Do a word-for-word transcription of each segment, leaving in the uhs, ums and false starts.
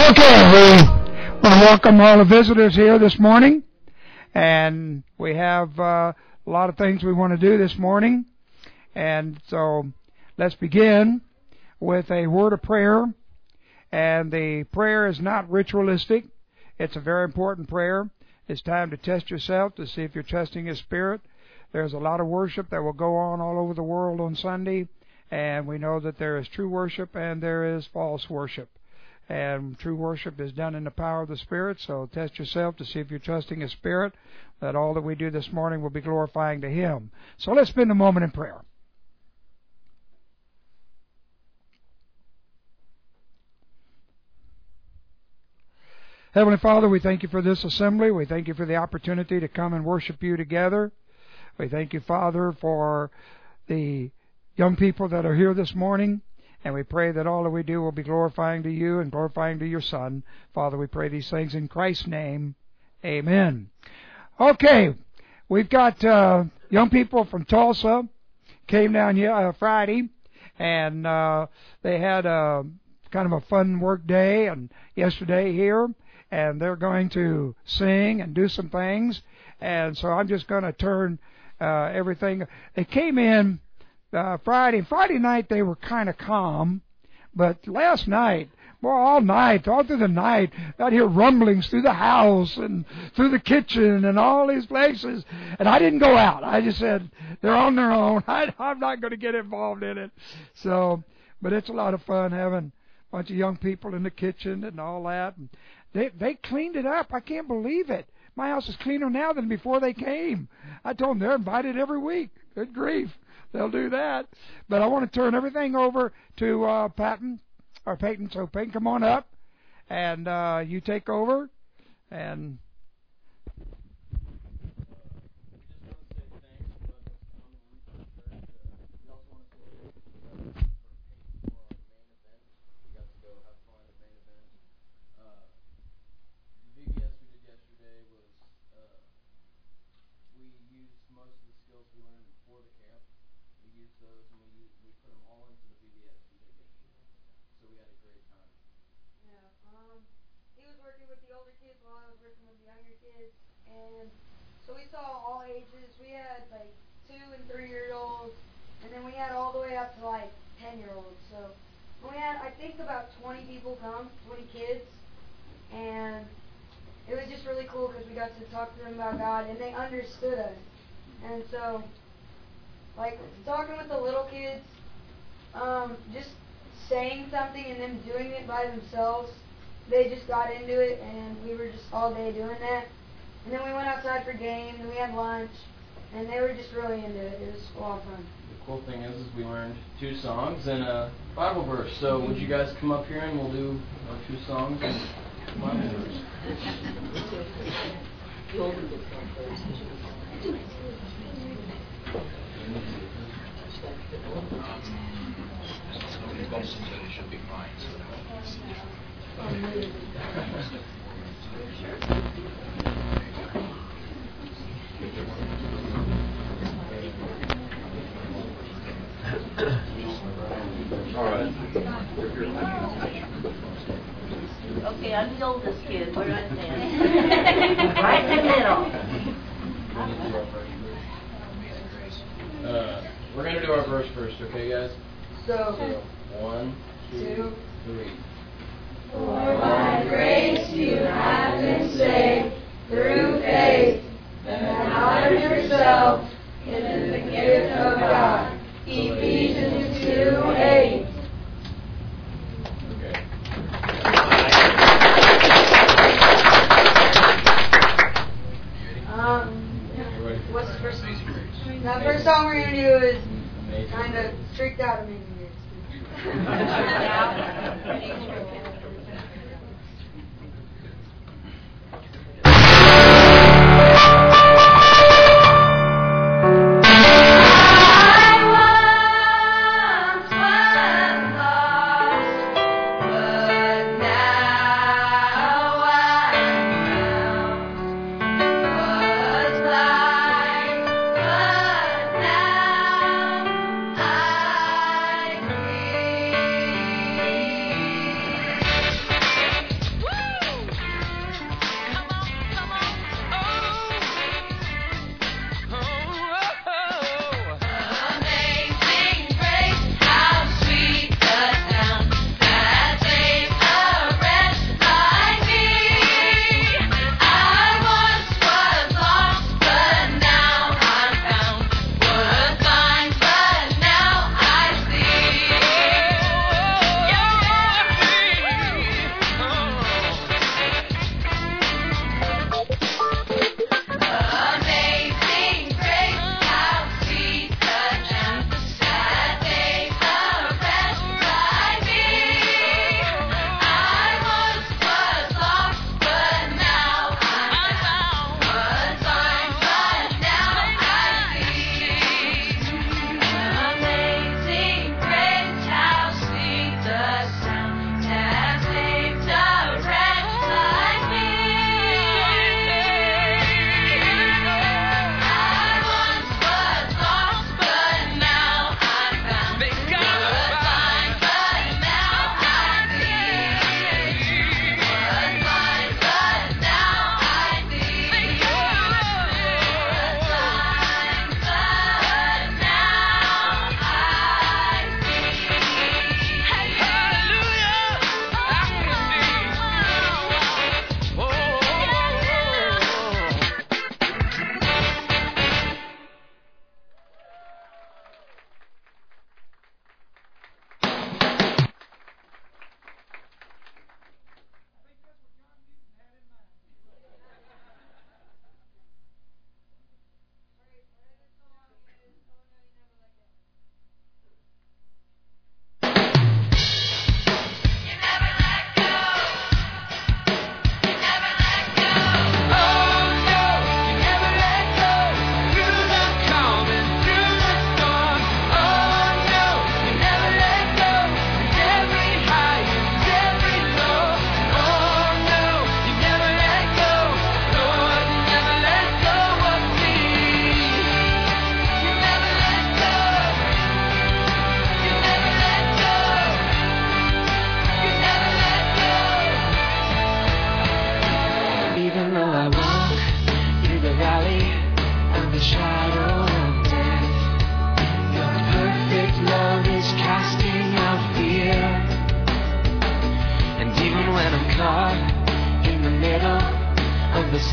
Okay, we want to welcome all the visitors here this morning, and we have uh, a lot of things we want to do this morning, and so let's begin with a word of prayer. And the prayer is not ritualistic. It's a very important prayer. It's time to test yourself to see if you're trusting His Spirit. There's a lot of worship that will go on all over the world on Sunday, and we know that there is true worship and there is false worship. And true worship is done in the power of the Spirit, so test yourself to see if you're trusting His Spirit, that all that we do this morning will be glorifying to Him. So let's spend a moment in prayer. Heavenly Father, we thank You for this assembly. We thank You for the opportunity to come and worship You together. We thank You, Father, for the young people that are here this morning. And we pray that all that we do will be glorifying to You and glorifying to Your Son. Father, we pray these things in Christ's name. Amen. Okay, we've got uh, young people from Tulsa came down here uh, Friday, and uh, they had a kind of a fun work day and yesterday here, and they're going to sing and do some things. And so I'm just going to turn uh, everything. They came in Uh, Friday. Friday night they were kind of calm, but last night, well, all night, all through the night, I'd hear rumblings through the house and through the kitchen and all these places. And I didn't go out. I just said, they're on their own. I, I'm not going to get involved in it. So, but it's a lot of fun having a bunch of young people in the kitchen and all that. And they they cleaned it up. I can't believe it. My house is cleaner now than before they came. I told them they're invited every week. Good grief. They'll do that. But I want to turn everything over to uh, Patton, or Peyton. So Peyton, come on up, and uh, you take over. And so we saw all ages. We had like two and three year olds, and then we had all the way up to like ten year olds. So we had, I think, about twenty people come, twenty kids, and it was just really cool because we got to talk to them about God, and they understood us. And so, like talking with the little kids, um, just saying something and them doing it by themselves, they just got into it, and we were just all day doing that. And then we went outside for games, and we had lunch, and they were just really into it. It was a lot of fun. The cool thing is, is we learned two songs and a Bible verse. So would you guys come up here and we'll do our two songs and a Bible verse. It should be fine. All right. Okay, I'm the oldest kid. Where do I stand? Right in the middle. Uh, we're going to do our verse first, okay, guys? So, so one, two, two, three. For by grace you have been saved through faith, and not of yourself, it is the gift of God. Ephesians two eight. Okay. Um, what's the first song? The first song we're going to do is kind of Tricked Out Amazing Grace.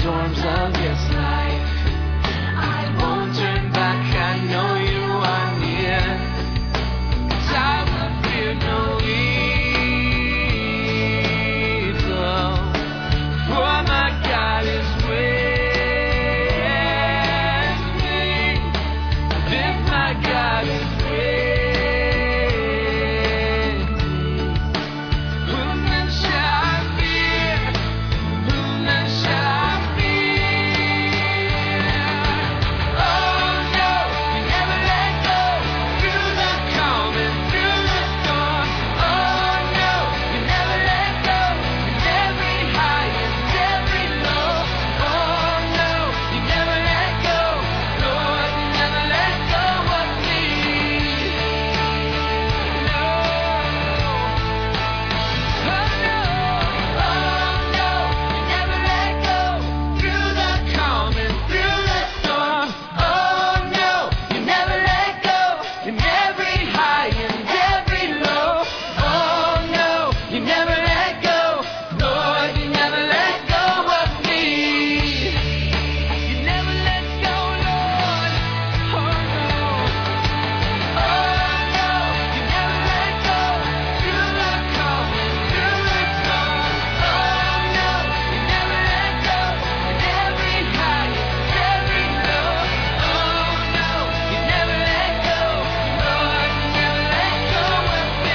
storms of this life. I won't turn back, I know you are near. 'Cause I will fear no evil, for my God is with me. If my God is with me, whom then shall I fear? Whom then shall I fear? Oh no, you never let go, through the calm and through the storm. Oh no, you never let go, in every high and every low. Oh no, you never let go, Lord, you never let go of me. No. Oh no, oh no, you never let go, through the calm and through the storm. Oh no, you never let go, in every high and every low. Oh no, you never let go, Lord, you never let go of me. You never let go, Lord. Oh no. Oh no, you never let go, through the calm and through the storm. Oh no, you never let go, in every high and every low. Oh no, you never let go, Lord, you never let go of me.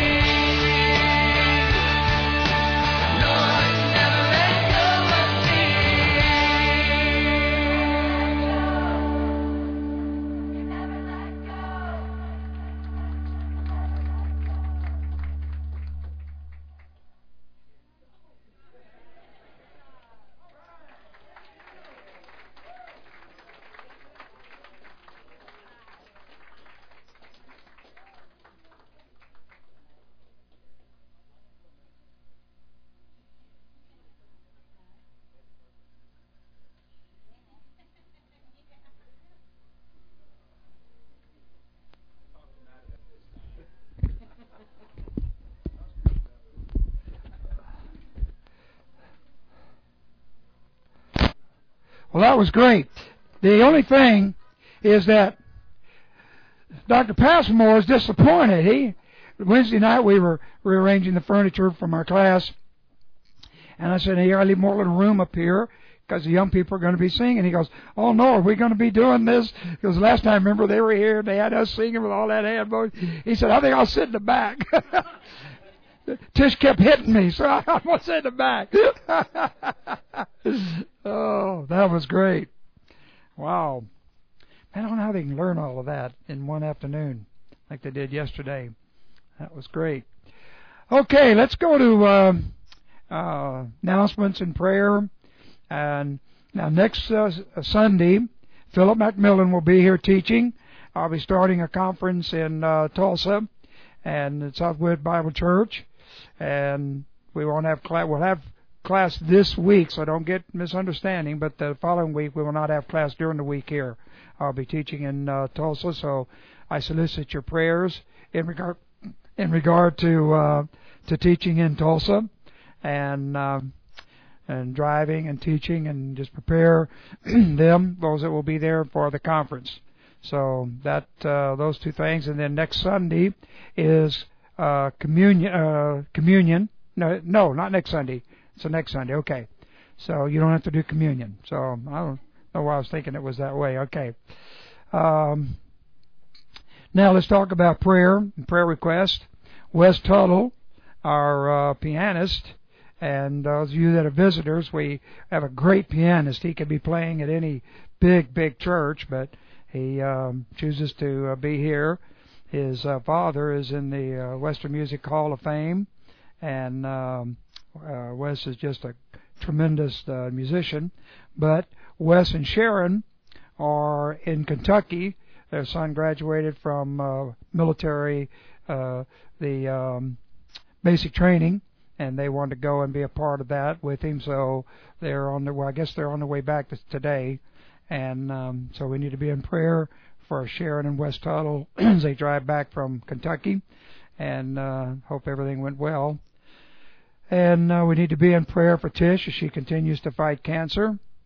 Lord, you never let go of me. You never let go. Well, that was great. The only thing is that Doctor Passmore is disappointed. He Wednesday night we were rearranging the furniture from our class, and I said, "Hey, I leave more little room up here because the young people are going to be singing." He goes, "Oh no, are we going to be doing this?" Because last time, remember, they were here and they had us singing with all that hand motion. He said, "I think I'll sit in the back." Tish kept hitting me, so I'm going to sit in the back. Oh, that was great. Wow. I don't know how they can learn all of that in one afternoon like they did yesterday. That was great. Okay, let's go to uh, uh, announcements and prayer. And now next uh, Sunday, Philip McMillan will be here teaching. I'll be starting a conference in uh, Tulsa and at Southwood Bible Church. And we won't have class. We'll have class this week, so don't get misunderstanding. But the following week, we will not have class during the week here. I'll be teaching in uh, Tulsa, so I solicit your prayers in regard in regard to uh, to teaching in Tulsa, and uh, and driving and teaching, and just prepare them, those that will be there for the conference. So that uh, those two things, and then next Sunday is uh, communion. Uh, communion. No, no, not next Sunday. It's the next Sunday. Okay, so you don't have to do communion. So I don't know why I was thinking it was that way. Okay. Um, now let's talk about prayer and prayer request. Wes Tuttle, our uh, pianist, and those of you that are visitors, we have a great pianist. He could be playing at any big, big church, but he um, chooses to uh, be here. His uh, father is in the uh, Western Music Hall of Fame, and um, uh, Wes is just a tremendous uh, musician. But Wes and Sharon are in Kentucky. Their son graduated from uh, military, uh, the um, basic training, and they wanted to go and be a part of that with him. So they're on their, well, I guess they're on their way back to today, and um, so we need to be in prayer for Sharon and Wes Tuttle as they drive back from Kentucky, and uh, hope everything went well. And uh, we need to be in prayer for Tish as she continues to fight cancer.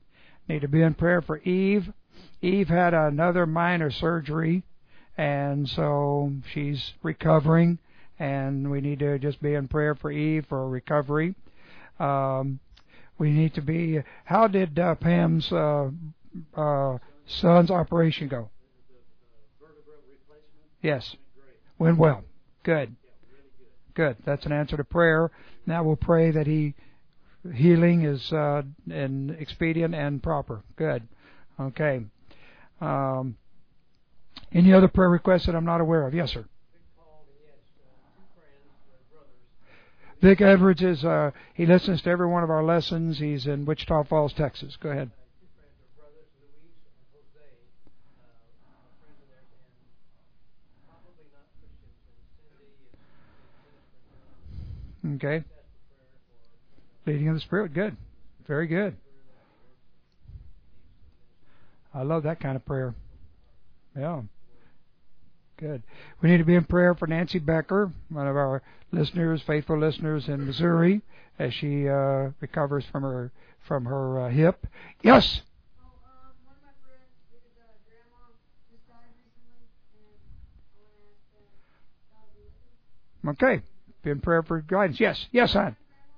Need to be in prayer for Eve. Eve had another minor surgery, and so she's recovering, and we need to just be in prayer for Eve for recovery. Um, we need to be... How did uh, Pam's uh, uh, son's operation go? Yes. Went well. Good. Good. That's an answer to prayer. Now we'll pray that he healing is uh, and expedient and proper. Good. Okay. Um, any other prayer requests that I'm not aware of? Yes, sir. Vic Edwards is, uh, he listens to every one of our lessons. He's in Wichita Falls, Texas. Go ahead. Okay. Leading of the Spirit. Good. Very good. I love that kind of prayer. Yeah. Good. We need to be in prayer for Nancy Becker, one of our listeners, faithful listeners in Missouri, as she uh, recovers from her from her uh, hip. Yes. Oh, um, one of my friends, his uh, grandma just died recently, and I want to ask uh, God to be with him. Okay. Be in prayer for guidance. Yes. Yes, hon.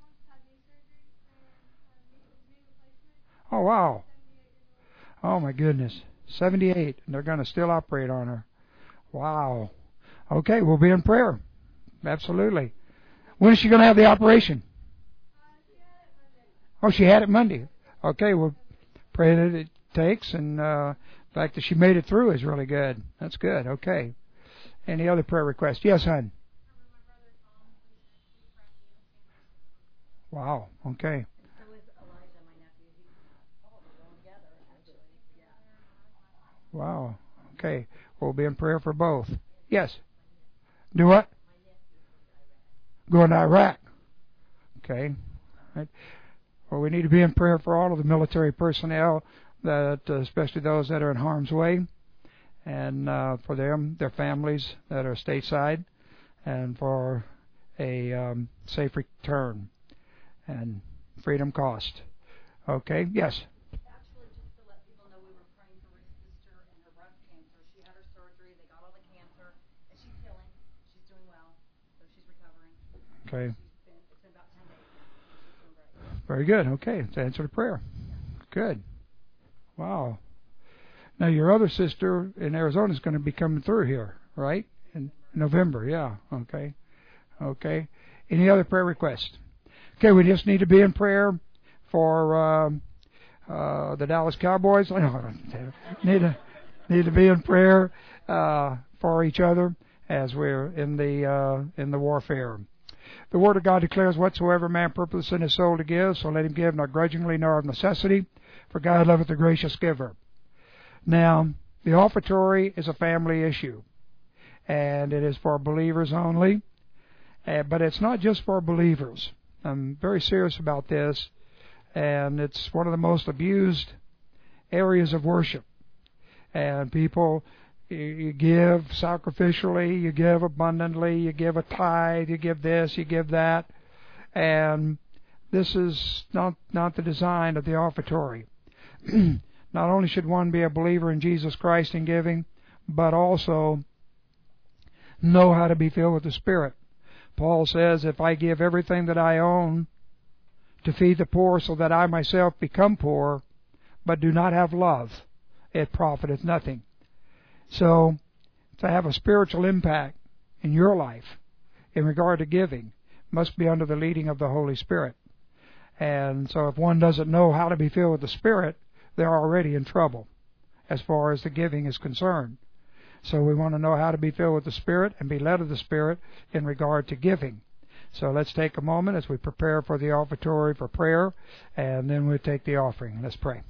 Oh, wow. Oh, my goodness. seventy-eight, and they're going to still operate on her. Wow. Okay, we'll be in prayer. Absolutely. When is she going to have the operation? Oh, she had it Monday. Okay, we'll pray that it takes, and uh, the fact that she made it through is really good. That's good. Okay. Any other prayer requests? Yes, hon. Wow. Okay. Wow. Okay. We'll be in prayer for both. Yes. Do what? Going to Iraq. Okay. Right. Well, we need to be in prayer for all of the military personnel, that uh, especially those that are in harm's way, and uh, for them, their families that are stateside, and for a um, safe return and freedom cost. Okay. Yes. Actually, just to let people know, we were praying for Rick's sister and her breast cancer. She had her surgery. They got all the cancer, and she's healing. She's doing well, so she's recovering. Okay. She's been, it's been about ten days. She's doing great. Very good. Okay. It's the answer to prayer. Good. Wow. Now, your other sister in Arizona is going to be coming through here, right? In November. Yeah. Okay. Okay. Any other prayer requests? Okay, we just need to be in prayer for um, uh, the Dallas Cowboys. need to need to be in prayer uh, for each other as we're in the uh, in the warfare. The Word of God declares, "Whatsoever man purpose in his soul to give, so let him give, not grudgingly nor of necessity, for God loveth the gracious giver." Now, the offertory is a family issue, and it is for believers only. Uh, but it's not just for believers. I'm very serious about this, and it's one of the most abused areas of worship. And people, you give sacrificially, you give abundantly, you give a tithe, you give this, you give that, and this is not not the design of the offertory. Not only should one be a believer in Jesus Christ in giving, but also know how to be filled with the Spirit. Paul says, if I give everything that I own to feed the poor so that I myself become poor, but do not have love, it profiteth nothing. So, to have a spiritual impact in your life in regard to giving must be under the leading of the Holy Spirit. And so if one doesn't know how to be filled with the Spirit, they're already in trouble as far as the giving is concerned. So we want to know how to be filled with the Spirit and be led of the Spirit in regard to giving. So let's take a moment as we prepare for the offertory for prayer, and then we'll take the offering. Let's pray.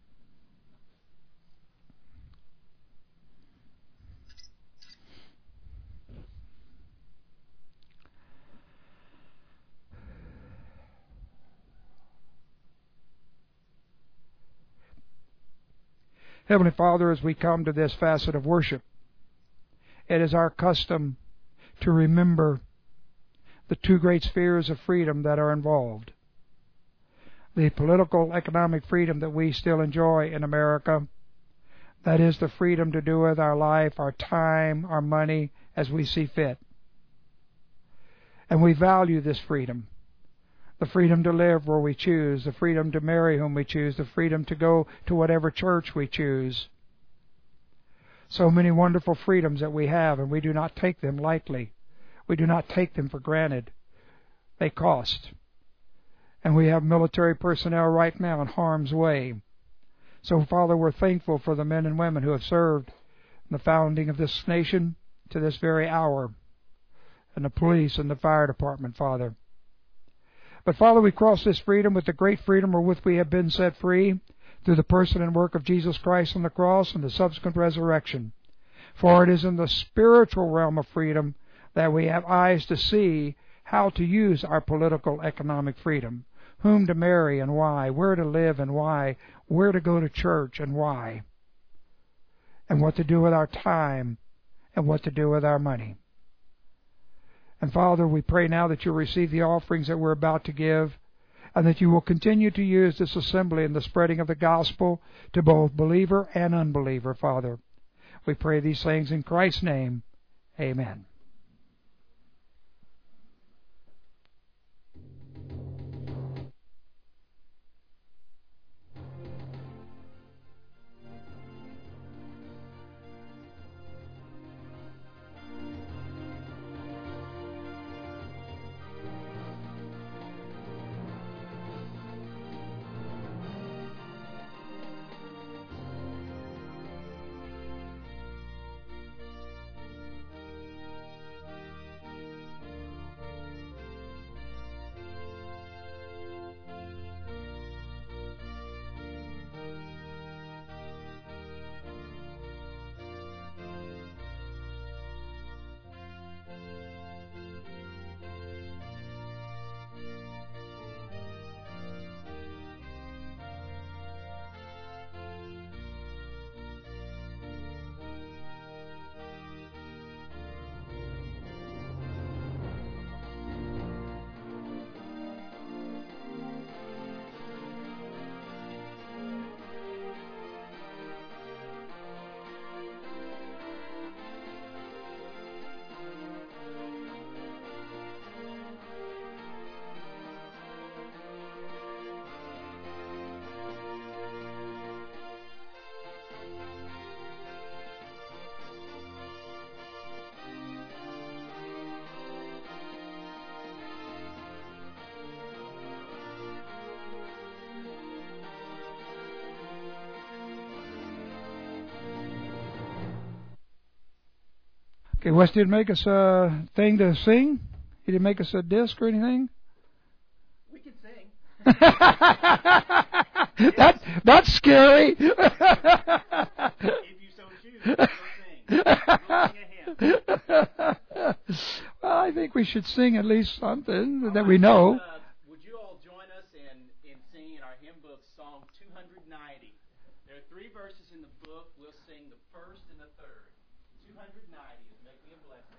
Heavenly Father, as we come to this facet of worship, it is our custom to remember the two great spheres of freedom that are involved. the political economic freedom that we still enjoy in America. That is the freedom to do with our life, our time, our money as we see fit. And we value this freedom. The freedom to live where we choose, the freedom to marry whom we choose, the freedom to go to whatever church we choose. So many wonderful freedoms that we have, and we do not take them lightly. We do not take them for granted. They cost. And we have military personnel right now in harm's way. So, Father, we're thankful for the men and women who have served in the founding of this nation to this very hour, and the police and the fire department, Father. But, Father, we cross this freedom with the great freedom wherewith we have been set free through the person and work of Jesus Christ on the cross and the subsequent resurrection. For it is in the spiritual realm of freedom that we have eyes to see how to use our political economic freedom, whom to marry and why, where to live and why, where to go to church and why, and what to do with our time and what to do with our money. And Father, we pray now that you'll receive the offerings that we're about to give, and that you will continue to use this assembly in the spreading of the gospel to both believer and unbeliever, Father. We pray these things in Christ's name. Amen. Okay, Wes didn't make us a thing to sing. He didn't make us a disc or anything. We can sing. that that's scary. If you so choose, we'll sing. We'll sing a hymn. Well, I think we should sing at least something All that right, we know. Uh, would you all join us in, in singing our hymn book, Song two ninety? There are three verses in the book. We'll sing the first and the third. two ninety is Make Me a Blessing.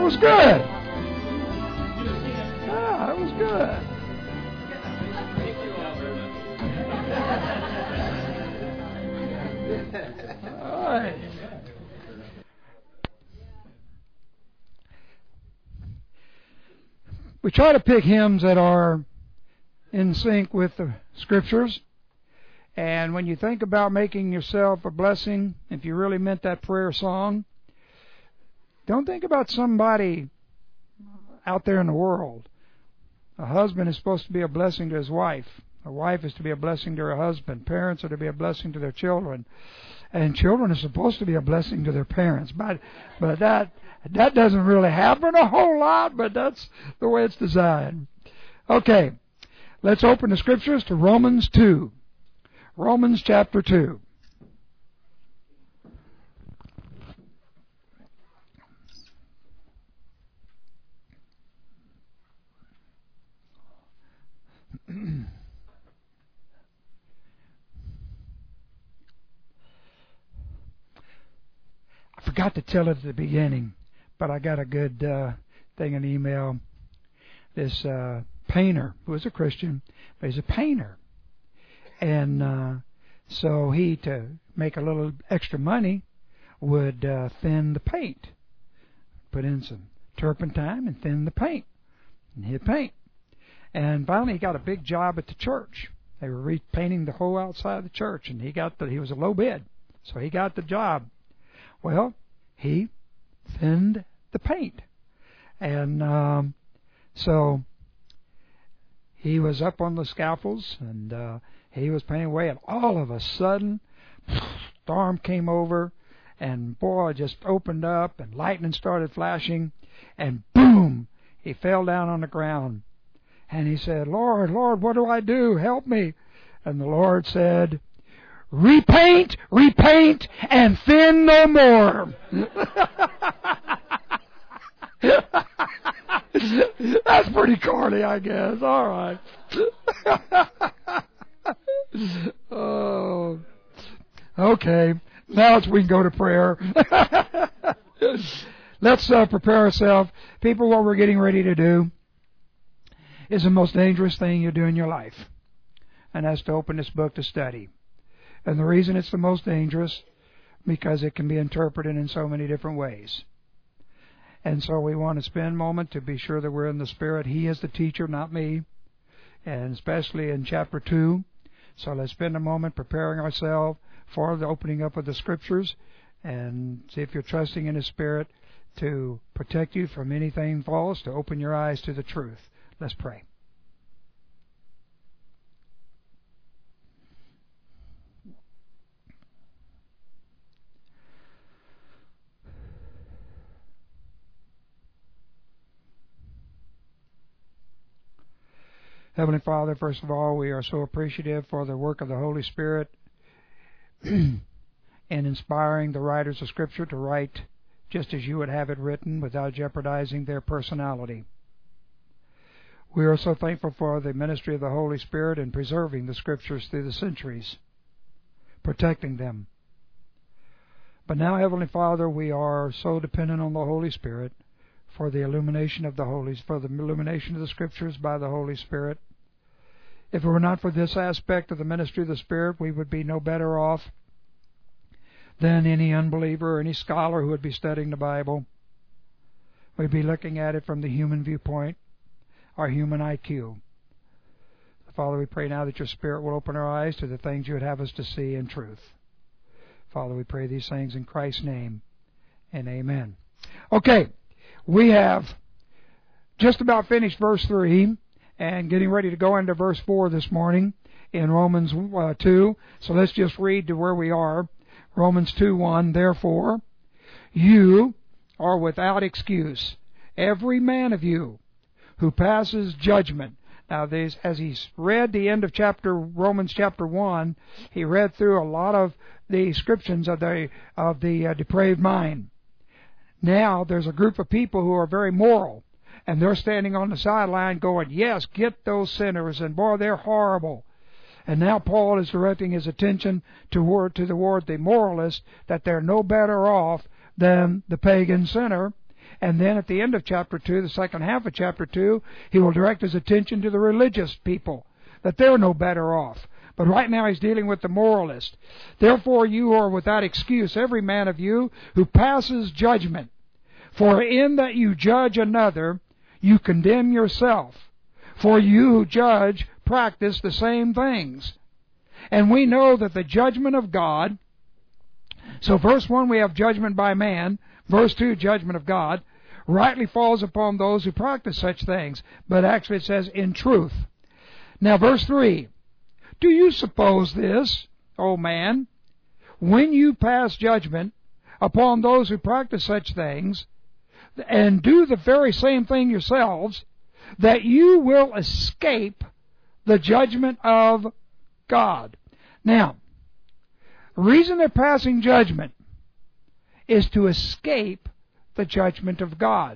was good. Ah, that was good. All right. We try to pick hymns that are in sync with the Scriptures. And when you think about making yourself a blessing, if you really meant that prayer song, don't think about somebody out there in the world. A husband is supposed to be a blessing to his wife. A wife is to be a blessing to her husband. Parents are to be a blessing to their children. And children are supposed to be a blessing to their parents. But but that that doesn't really happen a whole lot, but that's the way it's designed. Okay, let's open the Scriptures to Romans two. Romans chapter two. I forgot to tell it at the beginning, but I got a good uh, thing in email. This uh, painter, who was a Christian, but he's a painter. And uh, so he, to make a little extra money, would uh, thin the paint. Put in some turpentine and thin the paint. And he'd paint. And finally he got a big job at the church. They were repainting the whole outside of the church, and he got the, he was a low bid. So he got the job. Well, he thinned the paint. And um, so he was up on the scaffolds, and uh, he was painting away, and all of a sudden, storm came over, and boy, it just opened up, and lightning started flashing, and boom, he fell down on the ground. And he said, Lord, Lord, what do I do? Help me. And the Lord said, repaint, repaint, and thin no more. That's pretty corny, I guess. All right. Oh, okay. Now it's, we can go to prayer. Let's uh, prepare ourselves. People, what we're getting ready to do is the most dangerous thing you do in your life. And that's to open this book to study. And the reason it's the most dangerous, because it can be interpreted in so many different ways. And so we want to spend a moment to be sure that we're in the Spirit. He is the teacher, not me. And especially in chapter two. So let's spend a moment preparing ourselves for the opening up of the Scriptures. And see if you're trusting in His Spirit to protect you from anything false, to open your eyes to the truth. Let's pray. Heavenly Father, first of all, we are so appreciative for the work of the Holy Spirit in inspiring the writers of Scripture to write just as you would have it written without jeopardizing their personality. We are so thankful for the ministry of the Holy Spirit in preserving the Scriptures through the centuries, protecting them. But now, Heavenly Father, we are so dependent on the Holy Spirit for the illumination of the Holy, for the illumination of the Scriptures by the Holy Spirit. If it were not for this aspect of the ministry of the Spirit, we would be no better off than any unbeliever or any scholar who would be studying the Bible. We'd be looking at it from the human viewpoint, our human I Q. Father, we pray now that your Spirit will open our eyes to the things you would have us to see in truth. Father, we pray these things in Christ's name, and amen. Okay, we have just about finished verse three and getting ready to go into verse four this morning in Romans uh, two. So let's just read to where we are. Romans two one, therefore, you are without excuse, every man of you who passes judgment. Now, these, as he's read the end of chapter Romans chapter one, he read through a lot of the descriptions of the of the uh, depraved mind. Now, there's a group of people who are very moral, and they're standing on the sideline going, yes, get those sinners, and boy, they're horrible. And now Paul is directing his attention toward, to toward the moralist, that they're no better off than the pagan sinner, And then at the end of chapter two, the second half of chapter two, he will direct his attention to the religious people, that they're no better off. But right now he's dealing with the moralist. Therefore you are without excuse, every man of you who passes judgment. For in that you judge another, you condemn yourself. For you who judge practice the same things. And we know that the judgment of God, so verse one we have judgment by man, verse two judgment of God, rightly falls upon those who practice such things. But actually it says in truth. Now verse three, do you suppose this, O man, when you pass judgment upon those who practice such things, and do the very same thing yourselves, that you will escape the judgment of God? Now, the reason they're passing judgment is to escape the judgment of God.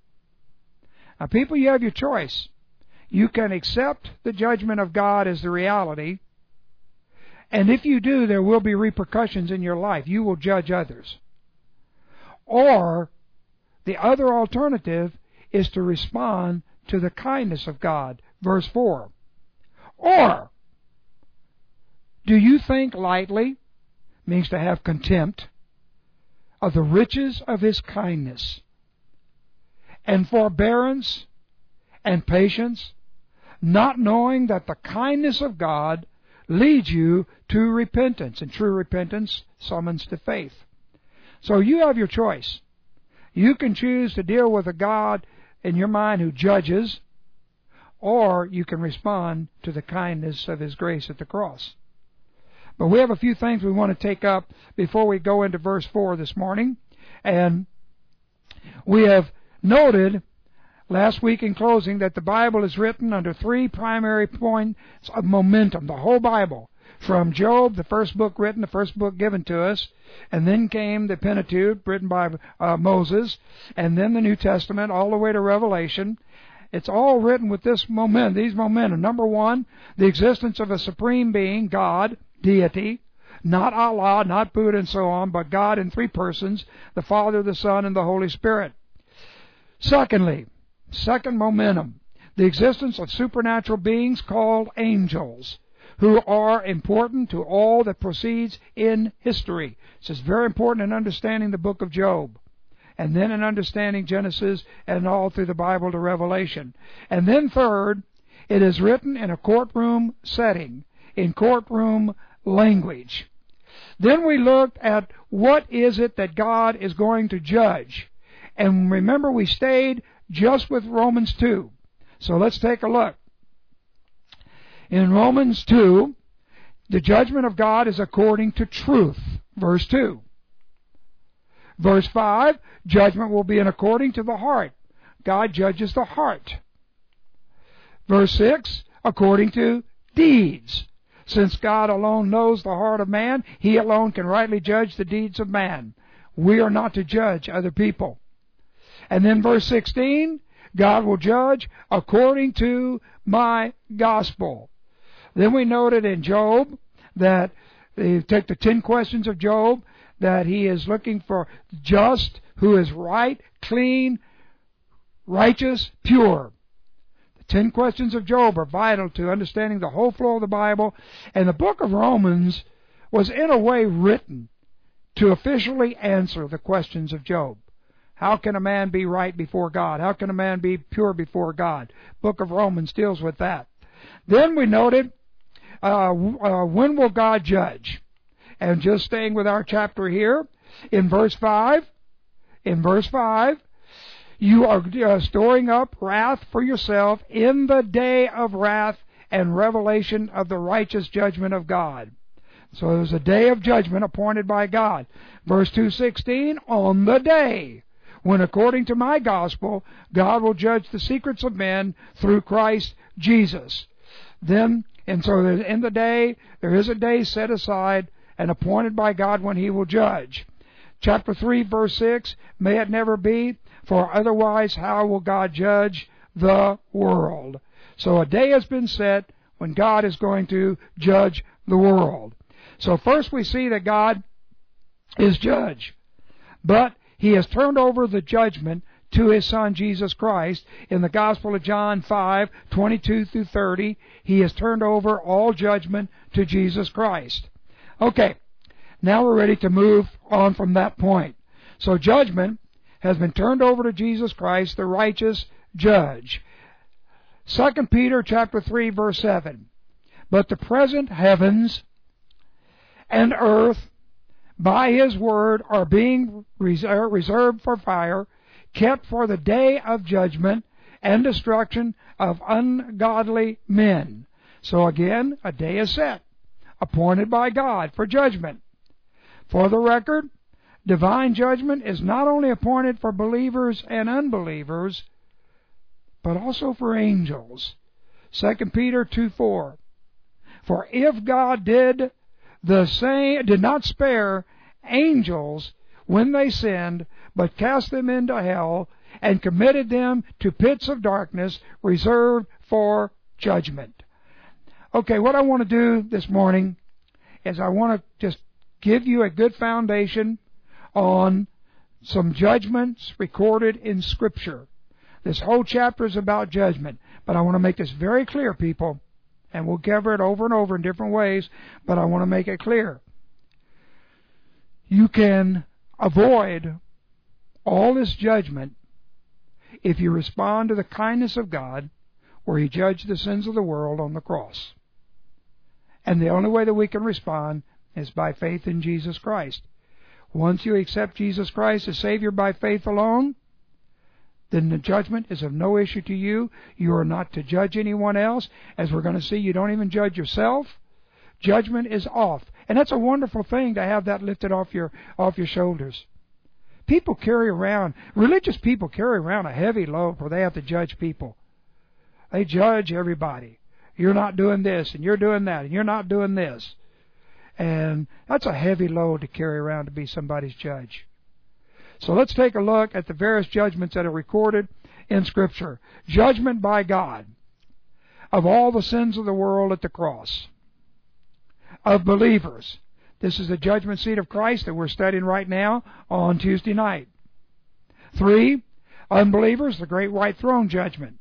Now, people, you have your choice. You can accept the judgment of God as the reality, and if you do, there will be repercussions in your life. You will judge others. Or, the other alternative is to respond to the kindness of God. Verse four. Or, do you think lightly, means to have contempt, of the riches of His kindness, and forbearance, and patience, not knowing that the kindness of God leads you to repentance, and true repentance summons to faith. So you have your choice. You can choose to deal with a God in your mind who judges, or you can respond to the kindness of His grace at the cross. But we have a few things we want to take up before we go into verse four this morning. And we have noted last week in closing that the Bible is written under three primary points of momentum. The whole Bible, from Job, the first book written, the first book given to us, and then came the Pentateuch, written by uh, Moses, and then the New Testament, all the way to Revelation. It's all written with this momentum, these momentum. Number one, the existence of a supreme being, God, deity, not Allah, not Buddha and so on, but God in three persons, the Father, the Son, and the Holy Spirit. Secondly, second momentum, the existence of supernatural beings called angels, who are important to all that proceeds in history. This is very important in understanding the book of Job, and then in understanding Genesis and all through the Bible to Revelation. And then third, it is written in a courtroom setting, in courtroom language. Then we looked at what is it that God is going to judge. And remember, we stayed just with Romans two. So let's take a look. In Romans two, the judgment of God is according to truth. Verse two. Verse five, judgment will be in according to the heart. God judges the heart. Verse six, according to deeds. Since God alone knows the heart of man, He alone can rightly judge the deeds of man. We are not to judge other people. And then verse sixteen, God will judge according to my gospel. Then we noted in Job that, you take the ten questions of Job, that he is looking for just, who is right, clean, righteous, pure. The ten questions of Job are vital to understanding the whole flow of the Bible, and the book of Romans was in a way written to officially answer the questions of Job. How can a man be right before God? How can a man be pure before God? Book of Romans deals with that. Then we noted, uh, uh, when will God judge? And just staying with our chapter here, in verse five, in verse five, you are uh, storing up wrath for yourself in the day of wrath and revelation of the righteous judgment of God. So there's a day of judgment appointed by God. Verse two sixteen, on the day when according to my gospel, God will judge the secrets of men through Christ Jesus. Then, and so in the day, there is a day set aside and appointed by God when He will judge. Chapter three, verse six, may it never be, for otherwise how will God judge the world? So a day has been set when God is going to judge the world. So first we see that God is judge, but He has turned over the judgment to His Son Jesus Christ. In the Gospel of John five, twenty-two through thirty, He has turned over all judgment to Jesus Christ. Okay, now we're ready to move on from that point. So judgment has been turned over to Jesus Christ, the righteous judge. Second Peter chapter three, verse seven. But the present heavens and earth by His word are being reserved for fire, kept for the day of judgment and destruction of ungodly men. So again, a day is set, appointed by God for judgment. For the record, divine judgment is not only appointed for believers and unbelievers, but also for angels. Second Peter two four. For if God did the same, did not spare angels when they sinned, but cast them into hell and committed them to pits of darkness reserved for judgment. Okay, what I want to do this morning is I want to just give you a good foundation on some judgments recorded in Scripture. This whole chapter is about judgment, but I want to make this very clear, people, and we'll cover it over and over in different ways, but I want to make it clear. You can avoid all this judgment if you respond to the kindness of God, where He judged the sins of the world on the cross. And the only way that we can respond is by faith in Jesus Christ. Once you accept Jesus Christ as Savior by faith alone, then the judgment is of no issue to you. You are not to judge anyone else. As we're going to see, you don't even judge yourself. Judgment is off. And that's a wonderful thing to have that lifted off your off your shoulders. People carry around, religious people carry around a heavy load where they have to judge people. They judge everybody. You're not doing this, and you're doing that, and you're not doing this. And that's a heavy load to carry around to be somebody's judge. So let's take a look at the various judgments that are recorded in Scripture. Judgment by God of all the sins of the world at the cross. Of believers. This is the judgment seat of Christ that we're studying right now on Tuesday night. Three, unbelievers, the great white throne judgment.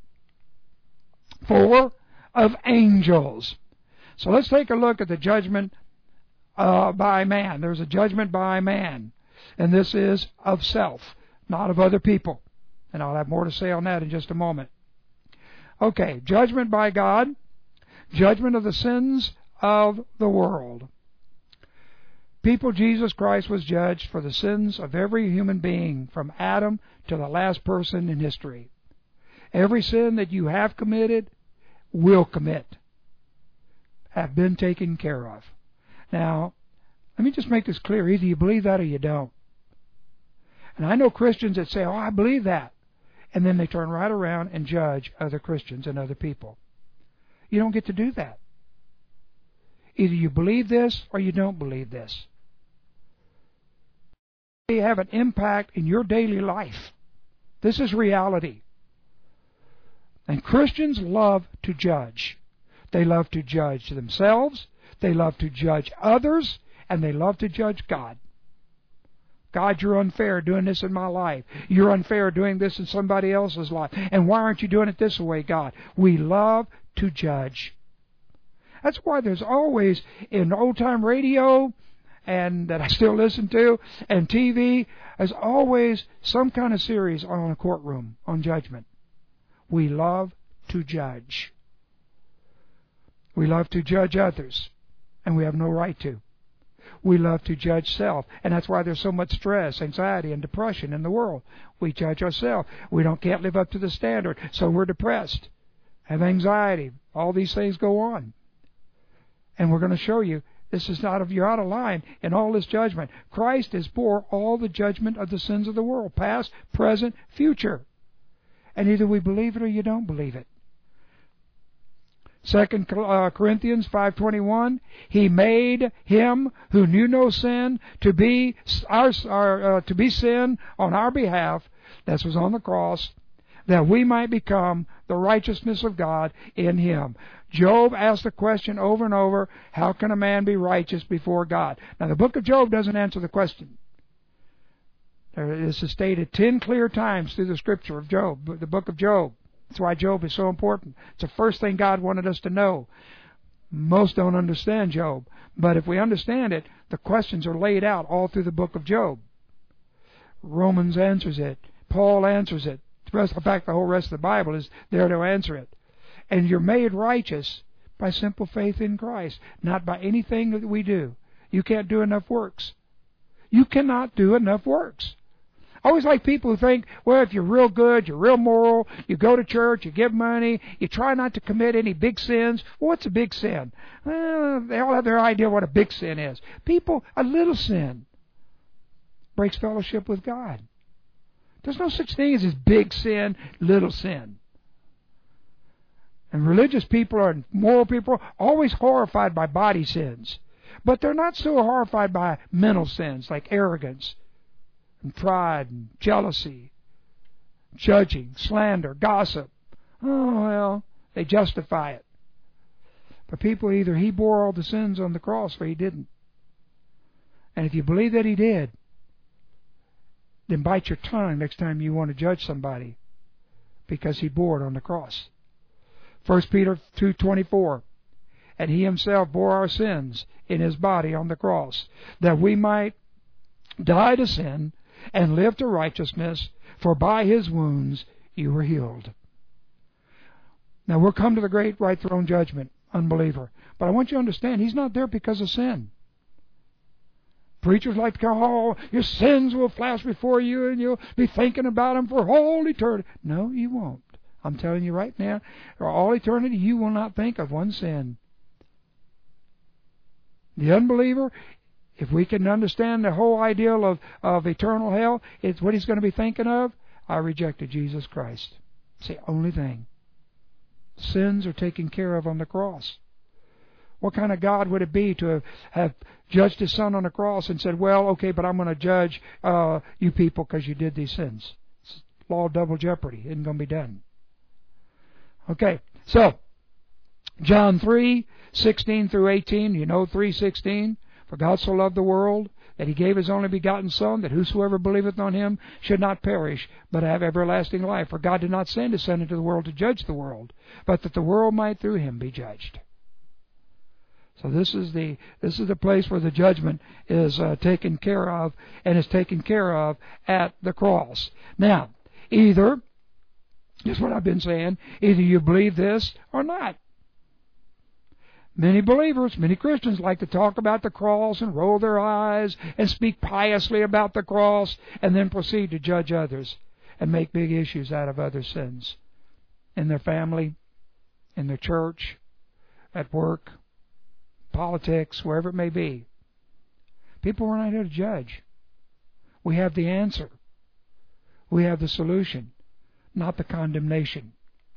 Four, of angels. So let's take a look at the judgment uh, by man. There's a judgment by man. And this is of self, not of other people. And I'll have more to say on that in just a moment. Okay, judgment by God. Judgment of the sins of the world. People, Jesus Christ was judged for the sins of every human being, from Adam to the last person in history. Every sin that you have committed, will commit, have been taken care of. Now, let me just make this clear. Either you believe that or you don't. And I know Christians that say, oh, I believe that. And then they turn right around and judge other Christians and other people. You don't get to do that. Either you believe this or you don't believe this. They have an impact in your daily life. This is reality. And Christians love to judge. They love to judge themselves. They love to judge others. And they love to judge God. God, you're unfair doing this in my life. You're unfair doing this in somebody else's life. And why aren't you doing it this way, God? We love to judge. That's why there's always, in old-time radio, and that I still listen to, and T V, there's always some kind of series on a courtroom, on judgment. We love to judge. We love to judge others, and we have no right to. We love to judge self, and that's why there's so much stress, anxiety, and depression in the world. We judge ourselves. We don't can't live up to the standard, so we're depressed, have anxiety. All these things go on. And we're going to show you this is not of you're out of line in all this judgment. Christ has bore all the judgment of the sins of the world, past, present, future. And either we believe it or you don't believe it. Second Corinthians five twenty-one, He made Him who knew no sin to be our, our uh, to be sin on our behalf. That was on the cross, that we might become the righteousness of God in Him. Job asked the question over and over, how can a man be righteous before God? Now the book of Job doesn't answer the question. This is stated ten clear times through the scripture of Job, the book of Job. That's why Job is so important. It's the first thing God wanted us to know. Most don't understand Job. But if we understand it, the questions are laid out all through the book of Job. Romans answers it. Paul answers it. The rest, in fact, the whole rest of the Bible is there to answer it. And you're made righteous by simple faith in Christ, not by anything that we do. You can't do enough works. You cannot do enough works. I always like people who think, well, if you're real good, you're real moral, you go to church, you give money, you try not to commit any big sins. Well, what's a big sin? Well, they all have their idea what a big sin is. People, a little sin breaks fellowship with God. There's no such thing as this big sin, little sin. And religious people or moral people are always horrified by body sins. But they're not so horrified by mental sins like arrogance and pride and jealousy, judging, slander, gossip. Oh, well, they justify it. But people, either He bore all the sins on the cross or He didn't. And if you believe that He did, then bite your tongue next time you want to judge somebody, because He bore it on the cross. First Peter two twenty-four, and He Himself bore our sins in His body on the cross, that we might die to sin and live to righteousness, for by His wounds you were healed. Now we'll come to the great white throne judgment, unbeliever. But I want you to understand, He's not there because of sin. Preachers like to go, oh, your sins will flash before you and you'll be thinking about them for all eternity. No, you won't. I'm telling you right now, for all eternity, you will not think of one sin. The unbeliever, if we can understand the whole ideal of, of eternal hell, it's what he's going to be thinking of. I rejected Jesus Christ. It's the only thing. Sins are taken care of on the cross. What kind of God would it be to have, have judged His Son on the cross and said, well, okay, but I'm going to judge uh, you people because you did these sins? It's law of double jeopardy. It isn't going to be done. Okay, so John three sixteen through eighteen, you know three sixteen, for God so loved the world that He gave His only begotten Son, that whosoever believeth on Him should not perish, but have everlasting life. For God did not send His Son into the world to judge the world, but that the world might through Him be judged. So this is the this is the place where the judgment is uh, taken care of, and is taken care of at the cross. Now, either, this is what I've been saying, either you believe this or not. Many believers, many Christians like to talk about the cross and roll their eyes and speak piously about the cross and then proceed to judge others and make big issues out of other sins in their family, in their church, at work, politics, wherever it may be. People are not here to judge. We have the answer. We have the solution, not the condemnation.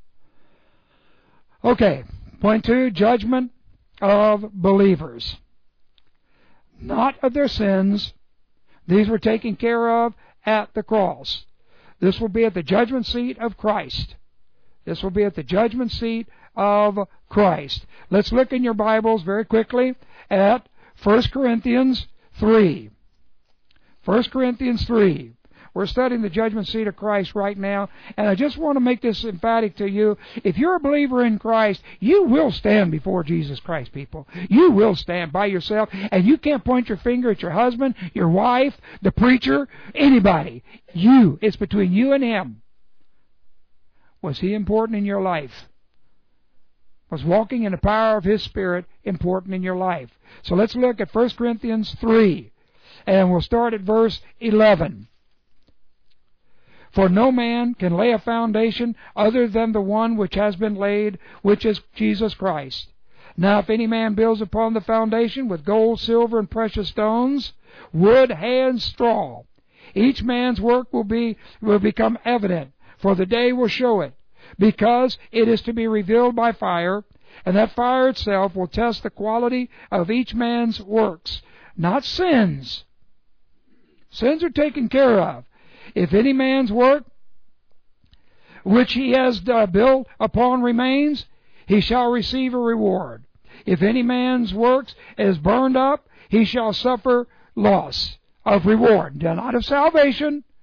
Okay, point two, judgment of believers. Not of their sins. These were taken care of at the cross. This will be at the judgment seat of Christ. This will be at the judgment seat of Christ. Let's look in your Bibles very quickly at First Corinthians three. First Corinthians three. We're studying the judgment seat of Christ right now, and I just want to make this emphatic to you. If you're a believer in Christ, you will stand before Jesus Christ, people. You will stand by yourself, and you can't point your finger at your husband, your wife, the preacher, anybody. You. It's between you and Him. Was He important in your life? Was walking in the power of His Spirit important in your life? So let's look at First Corinthians three, and we'll start at verse eleven. For no man can lay a foundation other than the one which has been laid, which is Jesus Christ. Now if any man builds upon the foundation with gold, silver, and precious stones, wood, hay, and straw, each man's work will be will become evident, for the day will show it, because it is to be revealed by fire, and that fire itself will test the quality of each man's works, not sins. Sins are taken care of. If any man's work which he has uh, built upon remains, he shall receive a reward. If any man's works is burned up, he shall suffer loss of reward, not of salvation,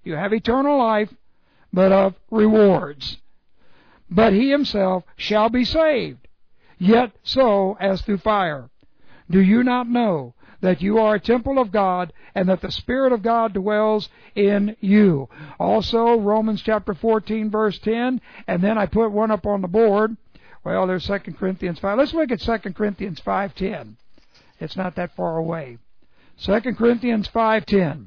You have eternal life, but of rewards. But he himself shall be saved, yet so as through fire. Do you not know that you are a temple of God, and that the Spirit of God dwells in you? Also, Romans chapter fourteen, verse ten, and then I put one up on the board. Well, there's Second Corinthians five. Let's look at Second Corinthians five ten. It's not that far away. Second Corinthians five ten.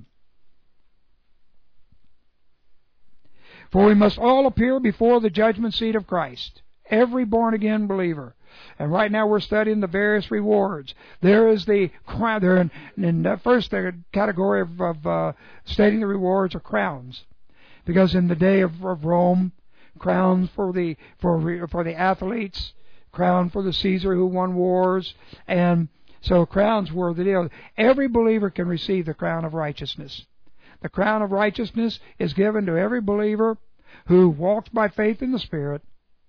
For we must all appear before the judgment seat of Christ, every born-again believer. And right now we're studying the various rewards. There is the crown. There in, in the first category of, of uh, stating the rewards are crowns, because in the day of, of Rome, crowns for the for for the athletes, crown for the Caesar who won wars, and so crowns were the deal. Every believer can receive the crown of righteousness. The crown of righteousness is given to every believer who walks by faith in the Spirit,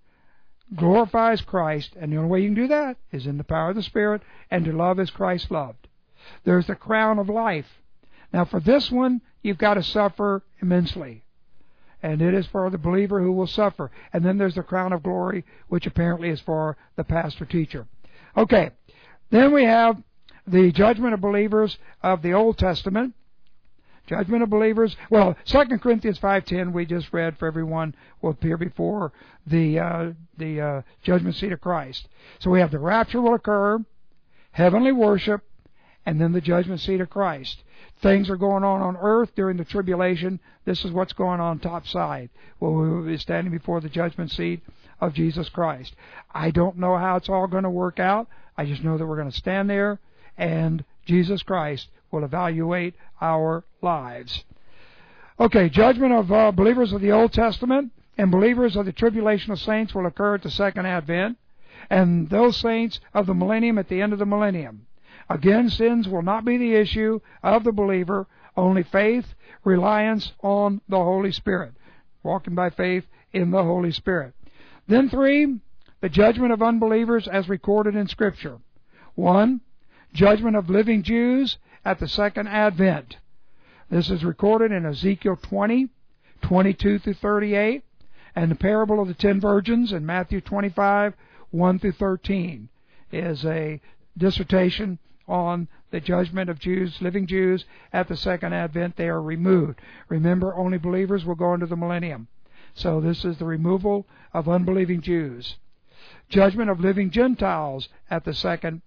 glorifies Christ, and the only way you can do that is in the power of the Spirit, and to love as Christ loved. There's the crown of life. Now for this one, you've got to suffer immensely. And it is for the believer who will suffer. And then there's the crown of glory, which apparently is for the pastor-teacher. Okay, then we have the judgment of believers of the Old Testament. Judgment of believers. Well, Second Corinthians five ten we just read, for everyone will appear before the uh, the uh, judgment seat of Christ. So we have the rapture will occur, heavenly worship, and then the judgment seat of Christ. Things are going on on earth during the tribulation. This is what's going on topside. Well, we will be standing before the judgment seat of Jesus Christ. I don't know how it's all going to work out. I just know that we're going to stand there, and Jesus Christ will evaluate our lives. Okay, judgment of uh, believers of the Old Testament and believers of the tribulation of saints will occur at the second advent, and those saints of the millennium at the end of the millennium. Again, sins will not be the issue of the believer, only faith, reliance on the Holy Spirit, walking by faith in the Holy Spirit. Then three, the judgment of unbelievers as recorded in Scripture. One, judgment of living Jews at the second advent. This is recorded in Ezekiel twenty, twenty-two through thirty-eight, and the parable of the ten virgins in Matthew twenty-five, one through thirteen is a dissertation on the judgment of Jews, living Jews at the second advent. They are removed. Remember, only believers will go into the millennium. So this is the removal of unbelieving Jews. Judgment of living Gentiles at the second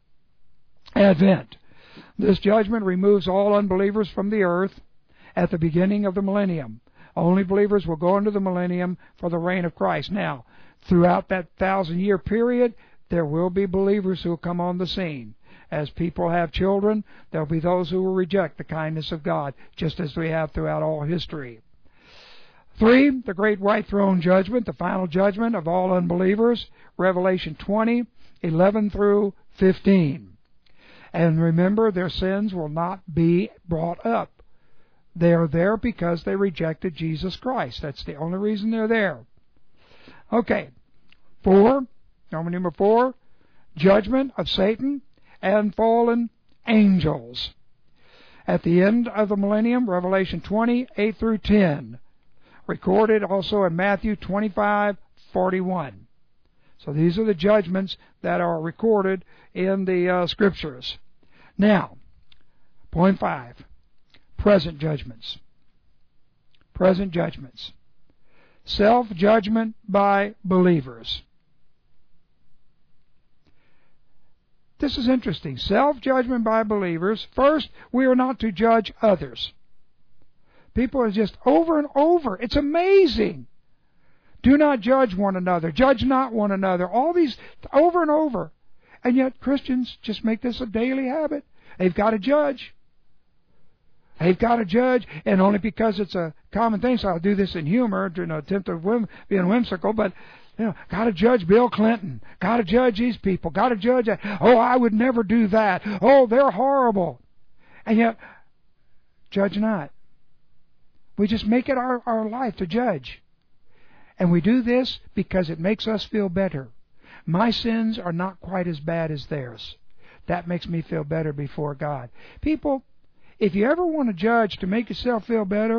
advent. This judgment removes all unbelievers from the earth at the beginning of the millennium. Only believers will go into the millennium for the reign of Christ. Now, throughout that thousand-year period, there will be believers who will come on the scene. As people have children, there will be those who will reject the kindness of God, just as we have throughout all history. Three, the great white throne judgment, the final judgment of all unbelievers, Revelation twenty, eleven through fifteen. And remember, their sins will not be brought up. They are there because they rejected Jesus Christ. That's the only reason they're there. Okay. Four, number four, judgment of Satan and fallen angels. At the end of the millennium, Revelation twenty, eight through ten. Recorded also in Matthew twenty-five, forty-one. So these are the judgments that are recorded in the uh, Scriptures. Now, point five, present judgments. Present judgments. Self-judgment by believers. This is interesting. Self-judgment by believers. First, we are not to judge others. People are just over and over. It's amazing. Do not judge one another. Judge not one another. All these over and over. And yet Christians just make this a daily habit. They've got to judge. They've got to judge, and only because it's a common thing. So I'll do this in humor, you know, attempt of whim, being whimsical, but you know, got to judge Bill Clinton. Got to judge these people. Got to judge that. Oh, I would never do that. Oh, they're horrible. And yet, judge not. We just make it our, our life to judge. And we do this because it makes us feel better. My sins are not quite as bad as theirs. That makes me feel better before God. People, if you ever want to judge to make yourself feel better,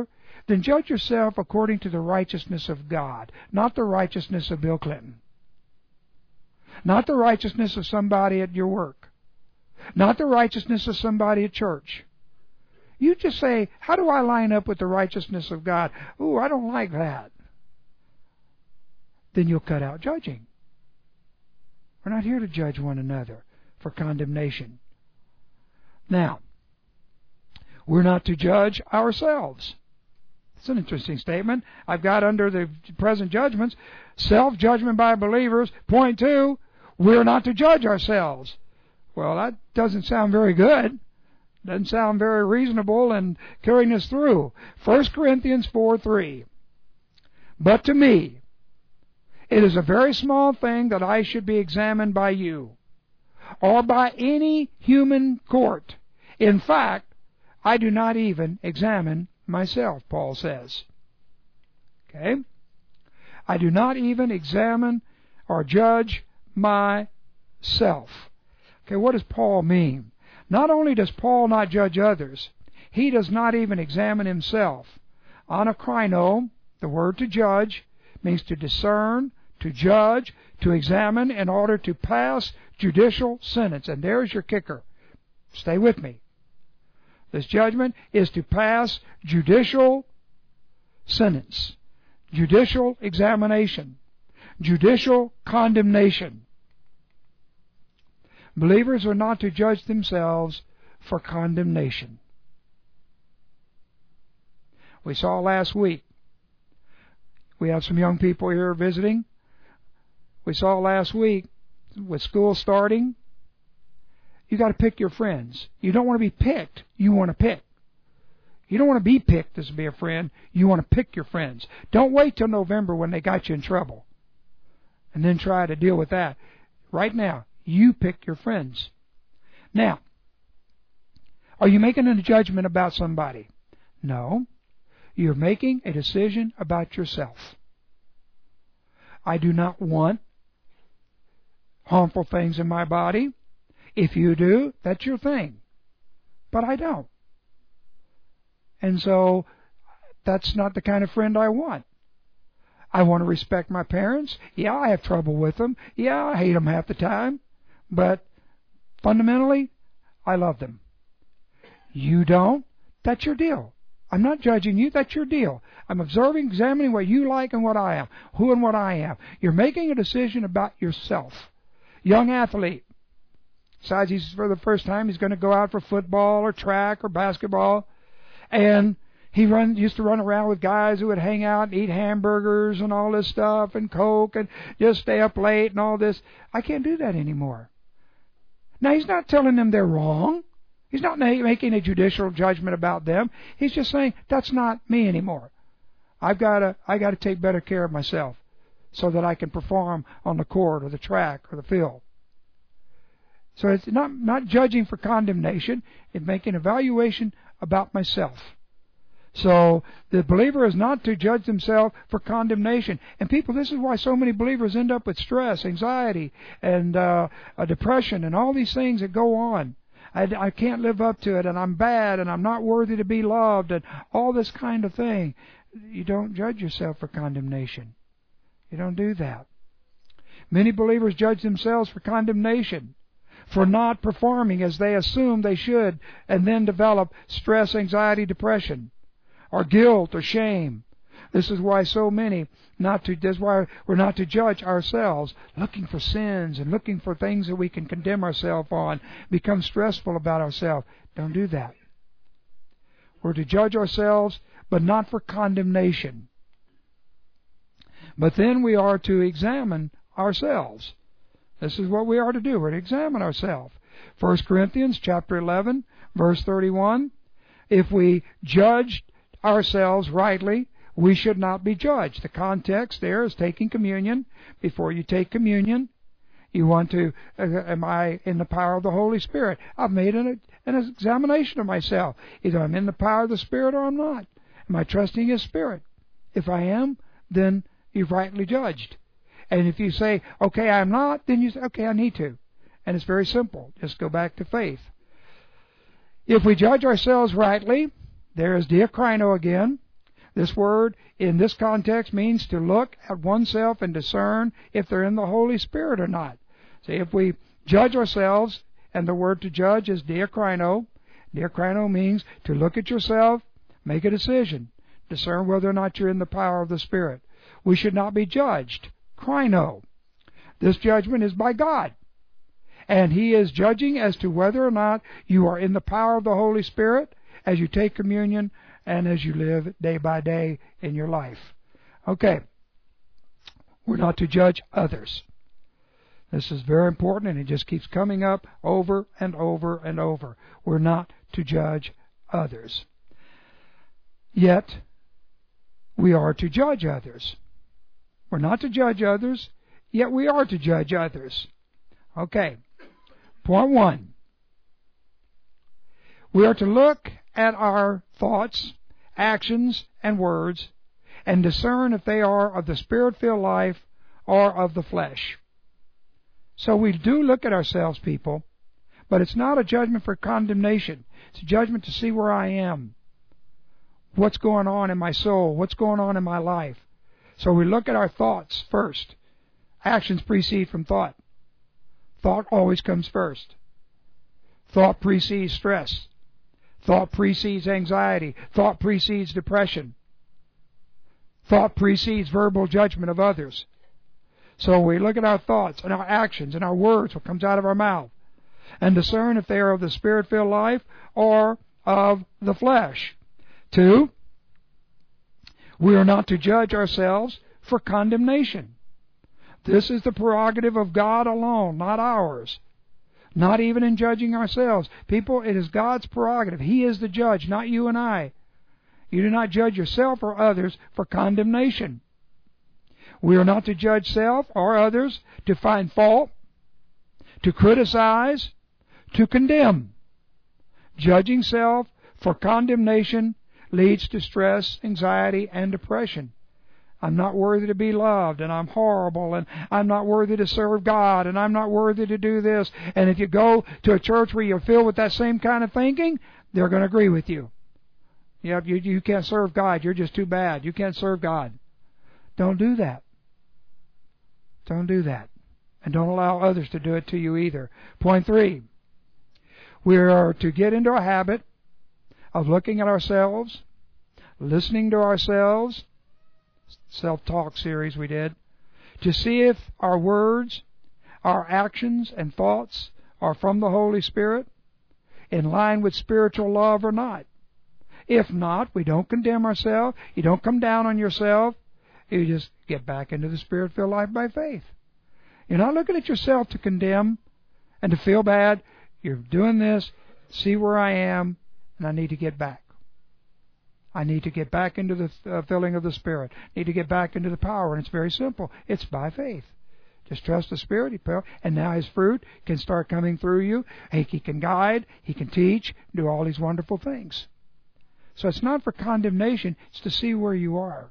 then judge yourself according to the righteousness of God, not the righteousness of Bill Clinton. Not the righteousness of somebody at your work. Not the righteousness of somebody at church. You just say, how do I line up with the righteousness of God? Ooh, I don't like that. Then you'll cut out judging. We're not here to judge one another for condemnation. Now, we're not to judge ourselves. It's an interesting statement. I've got under the present judgments, self-judgment by believers. Point two, we're not to judge ourselves. Well, that doesn't sound very good. Doesn't sound very reasonable and carrying us through. First Corinthians four three. But to me, it is a very small thing that I should be examined by you, or by any human court. In fact, I do not even examine myself, Paul says. Okay? I do not even examine or judge myself. Okay, what does Paul mean? Not only does Paul not judge others, he does not even examine himself. Anakrino, the word to judge, means to discern, to judge, to examine in order to pass judicial sentence. And there's your kicker. Stay with me. This judgment is to pass judicial sentence, judicial examination, judicial condemnation. Believers are not to judge themselves for condemnation. We saw last week, we have some young people here visiting. We saw last week, with school starting, you got to pick your friends. You don't want to be picked, you want to pick. You don't want to be picked as to be a friend, you want to pick your friends. Don't wait till November when they got you in trouble and then try to deal with that. Right now, you pick your friends. Now, are you making a judgment about somebody? No. You're making a decision about yourself. I do not want harmful things in my body. If you do, that's your thing. But I don't. And so, that's not the kind of friend I want. I want to respect my parents. Yeah, I have trouble with them. Yeah, I hate them half the time. But fundamentally, I love them. You don't? That's your deal. I'm not judging you. That's your deal. I'm observing, examining what you like and what I am, who and what I am. You're making a decision about yourself. Young athlete. Decides he's, for the first time, he's going to go out for football or track or basketball. And he run, used to run around with guys who would hang out and eat hamburgers and all this stuff and Coke and just stay up late and all this. I can't do that anymore. Now, he's not telling them they're wrong. He's not making a judicial judgment about them. He's just saying, that's not me anymore. I've got to, I got to take better care of myself so that I can perform on the court or the track or the field. So it's not, not judging for condemnation. It's making evaluation about myself. So the believer is not to judge themselves for condemnation. And people, this is why so many believers end up with stress, anxiety, and uh, a depression, and all these things that go on. I, I can't live up to it, and I'm bad, and I'm not worthy to be loved, and all this kind of thing. You don't judge yourself for condemnation. You don't do that. Many believers judge themselves for condemnation, for not performing as they assume they should, and then develop stress, anxiety, depression, or guilt or shame. This is why so many not to. This is why we're not to judge ourselves, looking for sins and looking for things that we can condemn ourselves on, become stressful about ourselves. Don't do that. We're to judge ourselves, but not for condemnation. But then we are to examine ourselves. This is what we are to do. We're to examine ourselves. First Corinthians chapter eleven, verse thirty-one. If we judged ourselves rightly, we should not be judged. The context there is taking communion. Before you take communion, you want to, uh, am I in the power of the Holy Spirit? I've made an, an examination of myself. Either I'm in the power of the Spirit or I'm not. Am I trusting His Spirit? If I am, then you've rightly judged. And if you say, okay, I'm not, then you say, okay, I need to. And it's very simple. Just go back to faith. If we judge ourselves rightly, there is diakrino again. This word in this context means to look at oneself and discern if they're in the Holy Spirit or not. See, if we judge ourselves, and the word to judge is diakrino. Diakrino means to look at yourself, make a decision, discern whether or not you're in the power of the Spirit. We should not be judged. Krino. This judgment is by God. And He is judging as to whether or not you are in the power of the Holy Spirit as you take communion and as you live day by day in your life. Okay. We're not to judge others. This is very important, and it just keeps coming up over and over and over. We're not to judge others. Yet, we are to judge others. We're not to judge others, yet we are to judge others. Okay. Point one. We are to look at our thoughts, actions, and words and discern if they are of the Spirit-filled life or of the flesh. So we do look at ourselves, people, but it's not a judgment for condemnation. It's a judgment to see where I am. What's going on in my soul? What's going on in my life? So we look at our thoughts first. Actions precede from thought. Thought always comes first. Thought precedes stress. Thought precedes anxiety. Thought precedes depression. Thought precedes verbal judgment of others. So we look at our thoughts and our actions and our words, what comes out of our mouth, and discern if they are of the Spirit-filled life or of the flesh. Two, we are not to judge ourselves for condemnation. This is the prerogative of God alone, not ours. Not even in judging ourselves. People, it is God's prerogative. He is the judge, not you and I. You do not judge yourself or others for condemnation. We are not to judge self or others, to find fault, to criticize, to condemn. Judging self for condemnation leads to stress, anxiety, and depression. I'm not worthy to be loved, and I'm horrible, and I'm not worthy to serve God, and I'm not worthy to do this. And if you go to a church where you're filled with that same kind of thinking, they're going to agree with you. Yeah, you, you can't serve God. You're just too bad. You can't serve God. Don't do that. Don't do that. And don't allow others to do it to you either. Point three. We are to get into a habit of looking at ourselves, listening to ourselves, self-talk series we did, to see if our words, our actions and thoughts are from the Holy Spirit, in line with spiritual love or not. If not, we don't condemn ourselves. You don't come down on yourself. You just get back into the Spirit-filled life by faith. You're not looking at yourself to condemn and to feel bad. You're doing this, see where I am, and I need to get back. I need to get back into the uh, filling of the Spirit. I need to get back into the power. And it's very simple. It's by faith. Just trust the Spirit. And now His fruit can start coming through you. He can guide. He can teach. Do all these wonderful things. So it's not for condemnation. It's to see where you are.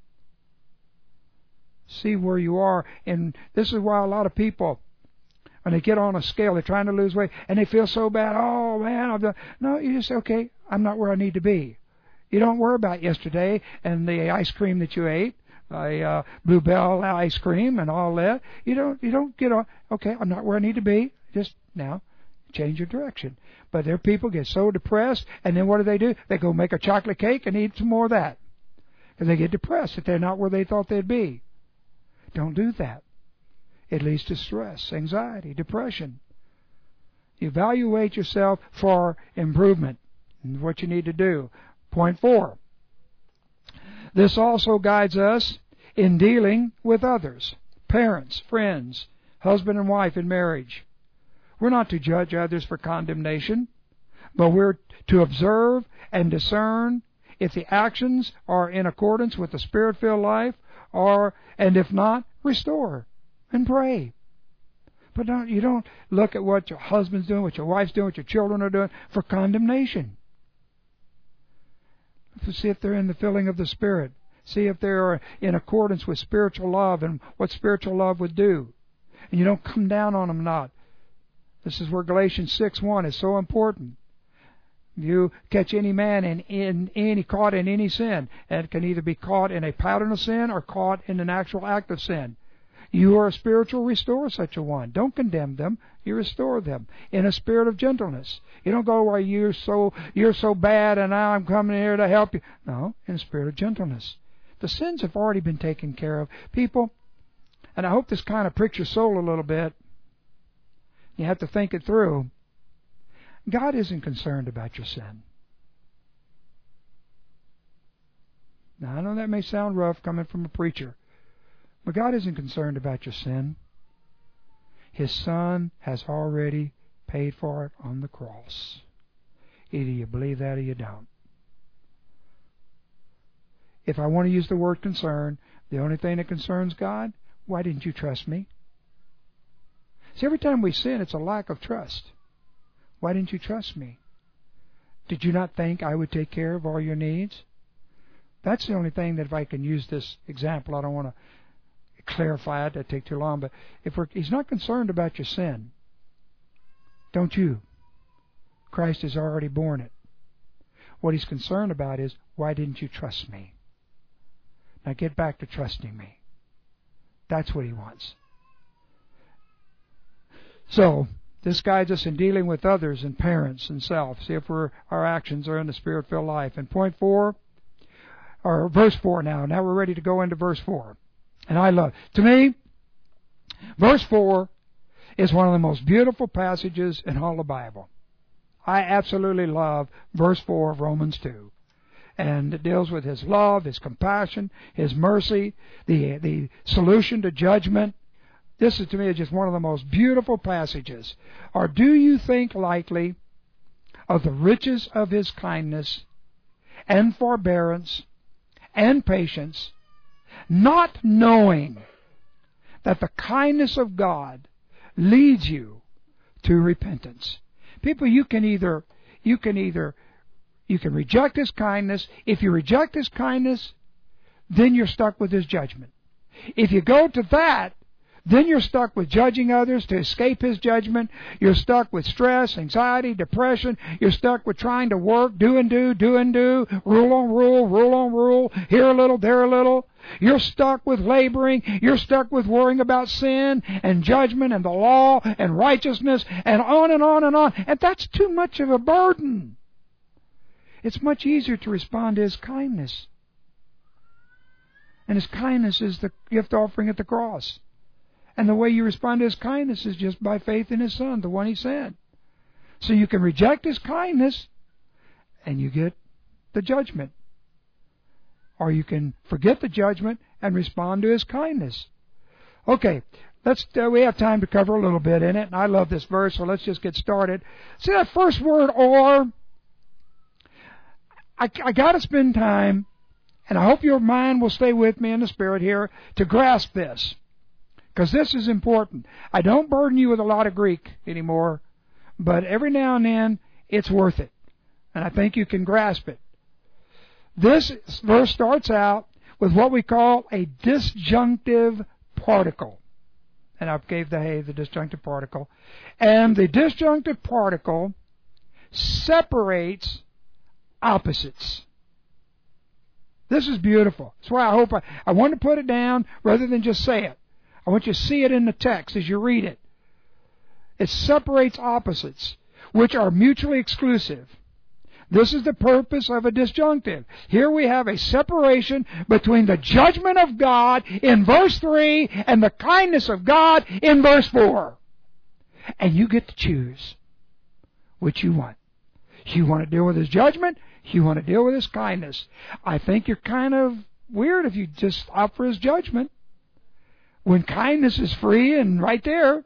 See where you are. And this is why a lot of people, when they get on a scale, they're trying to lose weight, and they feel so bad. Oh, man. I've done. No, you just say, okay, I'm not where I need to be. You don't worry about yesterday and the ice cream that you ate, the uh, Bluebell ice cream and all that. You don't. You don't get on. Okay, I'm not where I need to be. Just now, change your direction. But there, people get so depressed, and then what do they do? They go make a chocolate cake and eat some more of that, because they get depressed that they're not where they thought they'd be. Don't do that. It leads to stress, anxiety, depression. Evaluate yourself for improvement and what you need to do. Point four. This also guides us in dealing with others, parents, friends, husband and wife in marriage. We're not to judge others for condemnation, but we're to observe and discern if the actions are in accordance with the Spirit-filled life, or, and if not, restore and pray. But don't, you don't look at what your husband's doing, what your wife's doing, what your children are doing for condemnation. To see if they're in the filling of the Spirit. See if they're in accordance with spiritual love and what spiritual love would do. And you don't come down on them not. This is where Galatians six one is so important. You catch any man in, in any caught in any sin, and it can either be caught in a pattern of sin or caught in an actual act of sin. You are a spiritual restorer, such a one. Don't condemn them. You restore them in a spirit of gentleness. You don't go, well, you're so you're so bad, and now I'm coming here to help you. No, in a spirit of gentleness. The sins have already been taken care of. People, and I hope this kind of pricks your soul a little bit. You have to think it through. God isn't concerned about your sin. Now, I know that may sound rough coming from a preacher, but God isn't concerned about your sin. His Son has already paid for it on the cross. Either you believe that or you don't. If I want to use the word concern, the only thing that concerns God, why didn't you trust me? See, every time we sin, it's a lack of trust. Why didn't you trust me? Did you not think I would take care of all your needs? That's the only thing that if I can use this example, I don't want to clarify it, that'd take too long, but if we're, He's not concerned about your sin, don't you? Christ has already borne it. What He's concerned about is, why didn't you trust me? Now get back to trusting me. That's what He wants. So, this guides us in dealing with others and parents and self. See if we're, our actions are in the Spirit-filled life. And point four, or verse four now. Now we're ready to go into verse four. And I love, to me, verse four is one of the most beautiful passages in all the Bible. I absolutely love verse four of Romans two. And it deals with His love, His compassion, His mercy, the, the solution to judgment. This is, to me, just one of the most beautiful passages. Or do you think lightly of the riches of His kindness and forbearance and patience, not knowing that the kindness of God leads you to repentance? People, you can either, you can either, you can reject His kindness. If you reject His kindness, then you're stuck with His judgment. If you go to that, then you're stuck with judging others to escape His judgment. You're stuck with stress, anxiety, depression. You're stuck with trying to work, do and do, do and do, rule on rule, rule on rule, here a little, there a little. You're stuck with laboring. You're stuck with worrying about sin and judgment and the law and righteousness and on and on and on. And that's too much of a burden. It's much easier to respond to His kindness. And His kindness is the gift offering at the cross. And the way you respond to His kindness is just by faith in His Son, the one He sent. So you can reject His kindness, and you get the judgment. Or you can forget the judgment and respond to His kindness. Okay, let's. Uh, we have time to cover a little bit in it, and I love this verse, so let's just get started. See that first word, or? I, I got to spend time, and I hope your mind will stay with me in the Spirit here to grasp this. Because this is important. I don't burden you with a lot of Greek anymore, but every now and then it's worth it. And I think you can grasp it. This verse starts out with what we call a disjunctive particle. And I gave the hey, the disjunctive particle. And the disjunctive particle separates opposites. This is beautiful. That's why I hope I, I want to put it down rather than just say it. I want you to see it in the text as you read it. It separates opposites, which are mutually exclusive. This is the purpose of a disjunctive. Here we have a separation between the judgment of God in verse three and the kindness of God in verse four. And you get to choose which you want. You want to deal with His judgment, you want to deal with His kindness. I think you're kind of weird if you just opt for His judgment, when kindness is free and right there.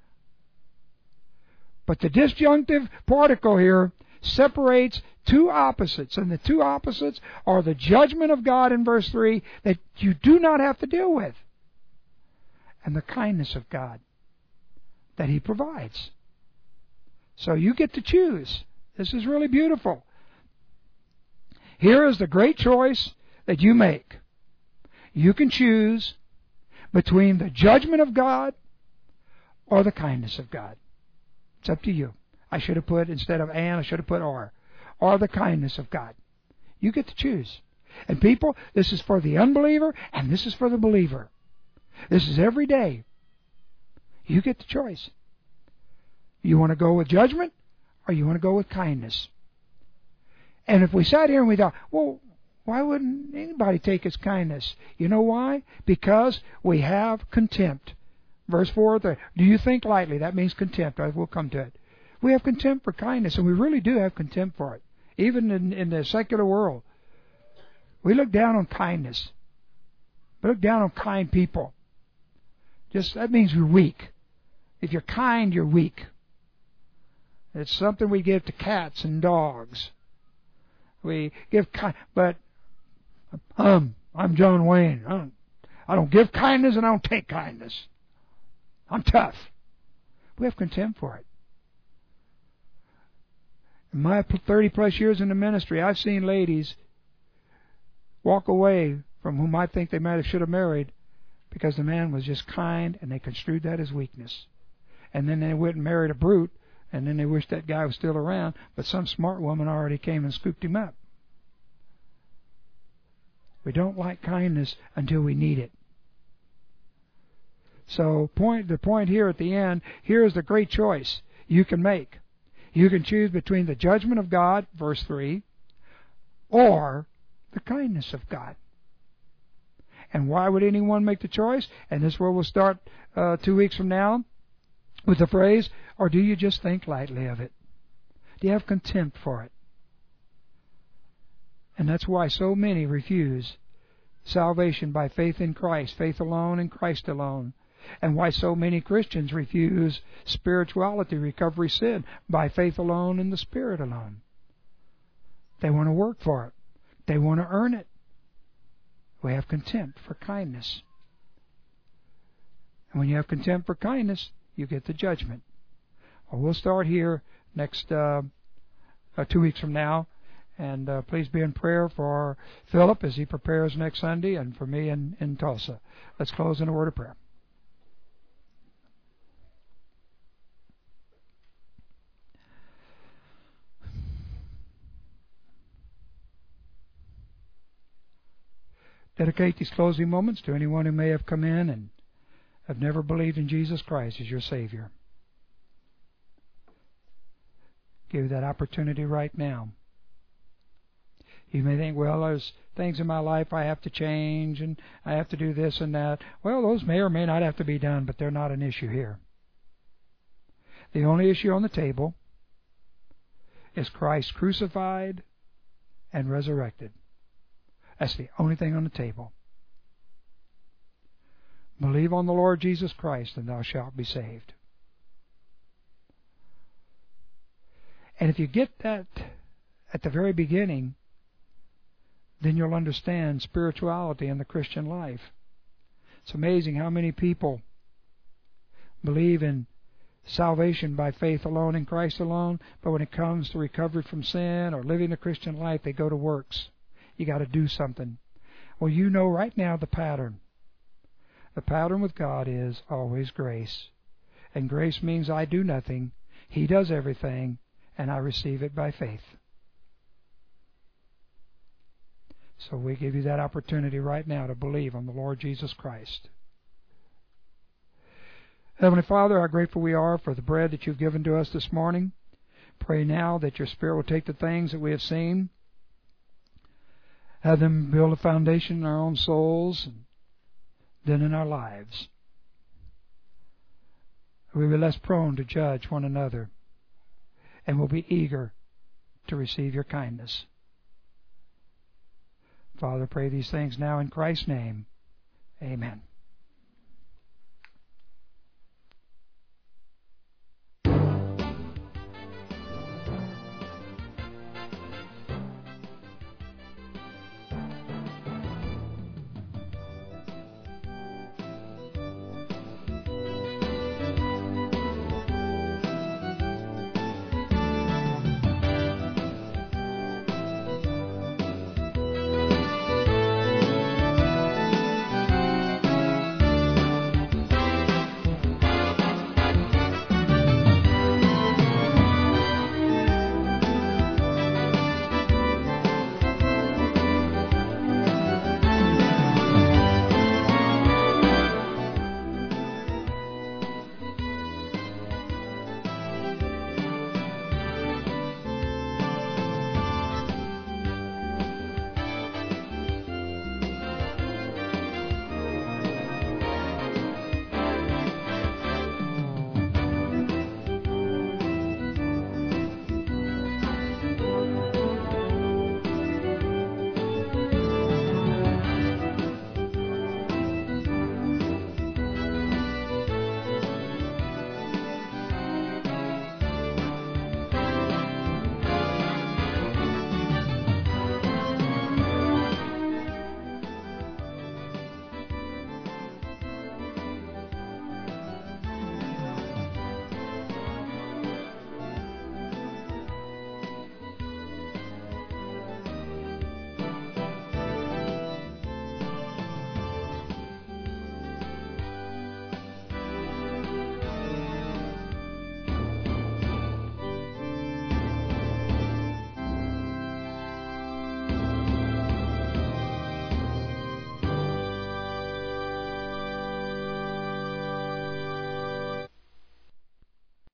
But the disjunctive particle here separates two opposites, and the two opposites are the judgment of God in verse three that you do not have to deal with, and the kindness of God that He provides. So you get to choose. This is really beautiful. Here is the great choice that you make. You can choose between the judgment of God or the kindness of God. It's up to you. I should have put, instead of and, I should have put or. or the kindness of God. You get to choose. And people, this is for the unbeliever and this is for the believer. This is every day. You get the choice. You want to go with judgment or you want to go with kindness? And if we sat here and we thought, well, why wouldn't anybody take His kindness? You know why? Because we have contempt. Verse four, do you think lightly? That means contempt. We'll come to it. We have contempt for kindness, and we really do have contempt for it. Even in, in the secular world. We look down on kindness. We look down on kind people. Just that means you're weak. If you're kind, you're weak. It's something we give to cats and dogs. We give kind, but um, I'm John Wayne. I don't, I don't give kindness and I don't take kindness. I'm tough. We have contempt for it. In my thirty plus years in the ministry, I've seen ladies walk away from whom I think they might have should have married because the man was just kind and they construed that as weakness. And then they went and married a brute, and then they wished that guy was still around, but some smart woman already came and scooped him up. We don't like kindness until we need it. So point the point here at the end, here is the great choice you can make. You can choose between the judgment of God, verse three, or the kindness of God. And why would anyone make the choice? And this is where we'll start uh, two weeks from now with the phrase, or do you just think lightly of it? Do you have contempt for it? And that's why so many refuse salvation by faith in Christ, faith alone in Christ alone. And why so many Christians refuse spirituality, recovery, sin, by faith alone in the Spirit alone. They want to work for it. They want to earn it. We have contempt for kindness. And when you have contempt for kindness, you get the judgment. Well, we'll start here next uh, uh, two weeks from now. And uh, please be in prayer for Philip as he prepares next Sunday and for me in, in Tulsa. Let's close in a word of prayer. Dedicate these closing moments to anyone who may have come in and have never believed in Jesus Christ as your Savior. Give you that opportunity right now. You may think, well, there's things in my life I have to change and I have to do this and that. Well, those may or may not have to be done, but they're not an issue here. The only issue on the table is Christ crucified and resurrected. That's the only thing on the table. Believe on the Lord Jesus Christ and thou shalt be saved. And if you get that at the very beginning, then you'll understand spirituality in the Christian life. It's amazing how many people believe in salvation by faith alone in Christ alone, but when it comes to recovery from sin or living the Christian life, they go to works. You got to do something. Well, you know right now the pattern. The pattern with God is always grace. And grace means I do nothing, He does everything, and I receive it by faith. So we give you that opportunity right now to believe on the Lord Jesus Christ. Heavenly Father, how grateful we are for the bread that you've given to us this morning. Pray now that your Spirit will take the things that we have seen, have them build a foundation in our own souls, and then in our lives. We'll be less prone to judge one another, and we'll be eager to receive your kindness. Father, pray these things now in Christ's name. Amen.